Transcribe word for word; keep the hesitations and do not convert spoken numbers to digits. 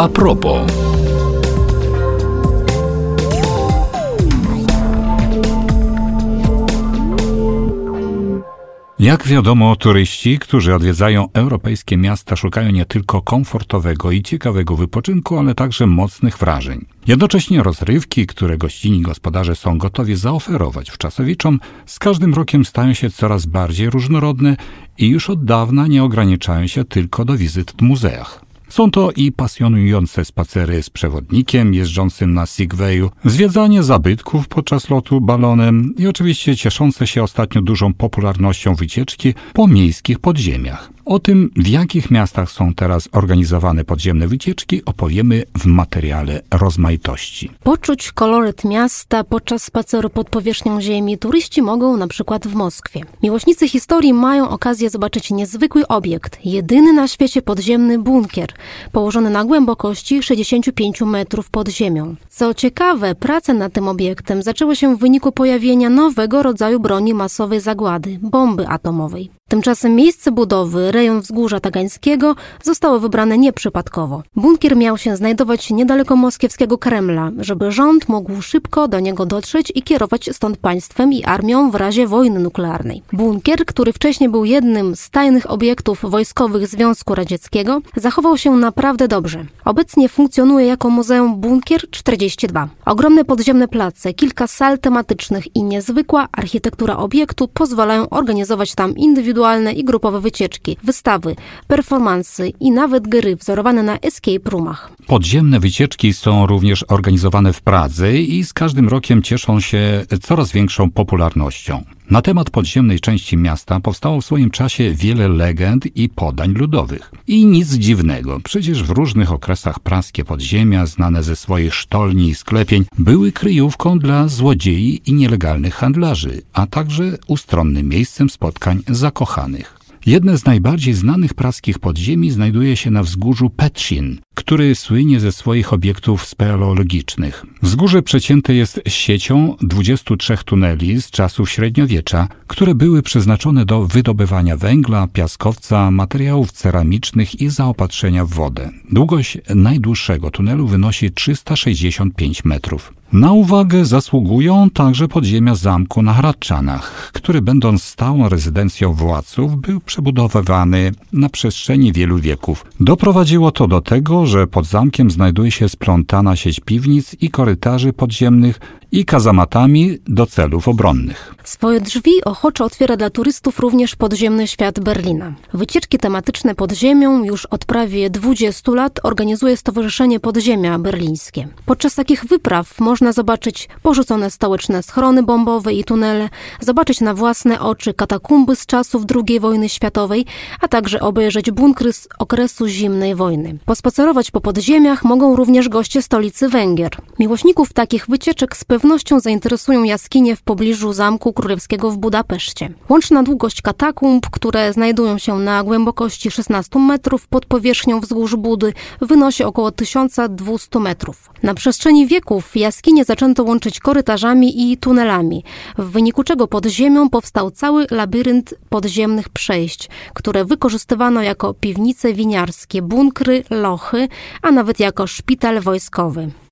A propos. Jak wiadomo, turyści, którzy odwiedzają europejskie miasta, szukają nie tylko komfortowego i ciekawego wypoczynku, ale także mocnych wrażeń. Jednocześnie rozrywki, które gościnni gospodarze są gotowi zaoferować wczasowiczom, z każdym rokiem stają się coraz bardziej różnorodne i już od dawna nie ograniczają się tylko do wizyt w muzeach. Są to i pasjonujące spacery z przewodnikiem jeżdżącym na Segwayu, zwiedzanie zabytków podczas lotu balonem i oczywiście cieszące się ostatnio dużą popularnością wycieczki po miejskich podziemiach. O tym, w jakich miastach są teraz organizowane podziemne wycieczki, opowiemy w materiale Rozmaitości. Poczuć koloryt miasta podczas spaceru pod powierzchnią ziemi turyści mogą na przykład w Moskwie. Miłośnicy historii mają okazję zobaczyć niezwykły obiekt, jedyny na świecie podziemny bunkier, położony na głębokości sześćdziesiąt pięć metrów pod ziemią. Co ciekawe, prace nad tym obiektem zaczęły się w wyniku pojawienia nowego rodzaju broni masowej zagłady, bomby atomowej. Tymczasem miejsce budowy, rejon Wzgórza Tagańskiego, zostało wybrane nieprzypadkowo. Bunkier miał się znajdować niedaleko moskiewskiego Kremla, żeby rząd mógł szybko do niego dotrzeć i kierować stąd państwem i armią w razie wojny nuklearnej. Bunkier, który wcześniej był jednym z tajnych obiektów wojskowych Związku Radzieckiego, zachował się naprawdę dobrze. Obecnie funkcjonuje jako Muzeum Bunkier czterdzieści dwa. Ogromne podziemne place, kilka sal tematycznych i niezwykła architektura obiektu pozwalają organizować tam indywidualne i grupowe wycieczki, wystawy, performansy i nawet gry wzorowane na escape roomach. Podziemne wycieczki są również organizowane w Pradze i z każdym rokiem cieszą się coraz większą popularnością. Na temat podziemnej części miasta powstało w swoim czasie wiele legend i podań ludowych. I nic dziwnego, przecież w różnych okresach praskie podziemia, znane ze swoich sztolni i sklepień, były kryjówką dla złodziei i nielegalnych handlarzy, a także ustronnym miejscem spotkań zakochanych. Jedne z najbardziej znanych praskich podziemi znajduje się na wzgórzu Petchin, który słynie ze swoich obiektów speleologicznych. Wzgórze przecięte jest siecią dwudziestu trzech tuneli z czasów średniowiecza, które były przeznaczone do wydobywania węgla, piaskowca, materiałów ceramicznych i zaopatrzenia w wodę. Długość najdłuższego tunelu wynosi trzysta sześćdziesiąt pięć metrów. Na uwagę zasługują także podziemia zamku na Hradczanach, który będąc stałą rezydencją władców był przebudowywany na przestrzeni wielu wieków. Doprowadziło to do tego, że pod zamkiem znajduje się splątana sieć piwnic i korytarzy podziemnych i kazamatami do celów obronnych. Swoje drzwi ochoczo otwiera dla turystów również podziemny świat Berlina. Wycieczki tematyczne pod ziemią już od prawie dwudziestu lat organizuje Stowarzyszenie Podziemia Berlińskie. Podczas takich wypraw można zobaczyć porzucone stołeczne schrony bombowe i tunele, zobaczyć na własne oczy katakumby z czasów drugiej wojny światowej, a także obejrzeć bunkry z okresu zimnej wojny. Pospacerować po podziemiach mogą również goście stolicy Węgier. Miłośników takich wycieczek z pewnością zainteresują jaskinie w pobliżu Zamku Królewskiego w Budapeszcie. Łączna długość katakumb, które znajdują się na głębokości szesnastu metrów pod powierzchnią wzgórz Budy, wynosi około tysiąc dwieście metrów. Na przestrzeni wieków jaskinie zaczęto łączyć korytarzami i tunelami, w wyniku czego pod ziemią powstał cały labirynt podziemnych przejść, które wykorzystywano jako piwnice winiarskie, bunkry, lochy, a nawet jako szpital wojskowy.